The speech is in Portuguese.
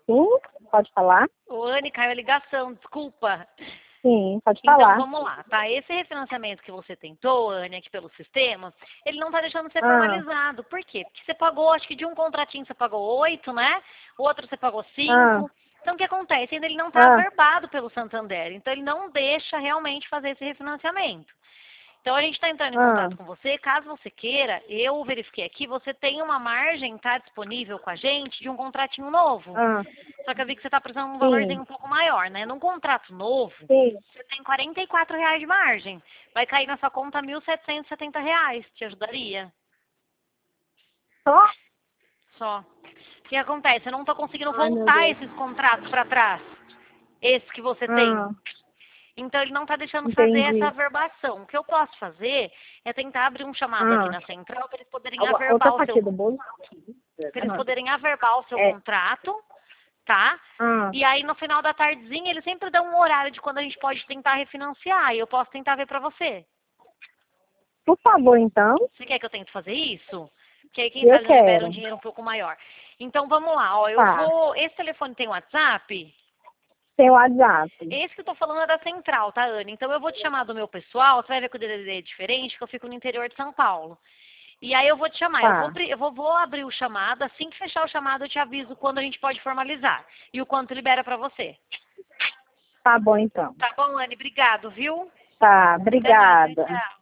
Sim, pode falar? Ô, Anne, caiu a ligação, desculpa. Sim, pode Então, falar. vamos lá, tá? Esse refinanciamento que você tentou, Anne, aqui pelo sistema, ele não tá deixando ser Ah, formalizado. Por quê? Porque você pagou, acho que de um contratinho você pagou 8, né? O outro você pagou ah, 5. Então, o que acontece? Ainda ele não está ah, averbado pelo Santander. Então, ele não deixa realmente fazer esse refinanciamento. Então, a gente está entrando em ah, contato com você. Caso você queira, eu verifiquei aqui, você tem uma margem, tá disponível com a gente, de um contratinho novo. ah. Só que eu vi que você está precisando de um Sim, valorzinho um pouco maior, né? Num contrato novo, sim. você tem R$ 44 de margem. Vai cair na sua conta R$ 1.770. Te ajudaria? Só? Só. O que acontece? Eu não estou conseguindo Ai, meu voltar Deus. esses contratos para trás. Esse que você tem. Ah, Então, ele não está deixando fazer essa entendi. averbação. O que eu posso fazer é tentar abrir um chamado aqui Ah, na central para eles poderem outra averbar o seu, fatia do bolo? para eles poderem averbar o seu É. contrato, tá? Ah, E aí, no final da tardezinha, eles sempre dão um horário de quando a gente pode tentar refinanciar. E eu posso tentar ver para você. por favor, então. Você quer que eu tente fazer isso? Que aí, quem Eu sabe, não libera um quero. dinheiro um pouco maior. Então, vamos lá. Ó, eu Tá. vou... Esse telefone tem WhatsApp? Tem o WhatsApp. Esse que eu tô falando é da central, tá, Ana? Então, eu vou te chamar do meu pessoal. Você vai ver que o DDD é diferente, que eu fico no interior de São Paulo. E aí, eu vou te chamar. Eu vou, Tá. vou abrir o chamado. Assim que fechar o chamado, eu te aviso quando a gente pode formalizar. E o quanto libera pra você. Tá bom, então. Tá bom, Anne? Obrigado, viu? Tá, Até mais. Tchau, obrigada. tchau.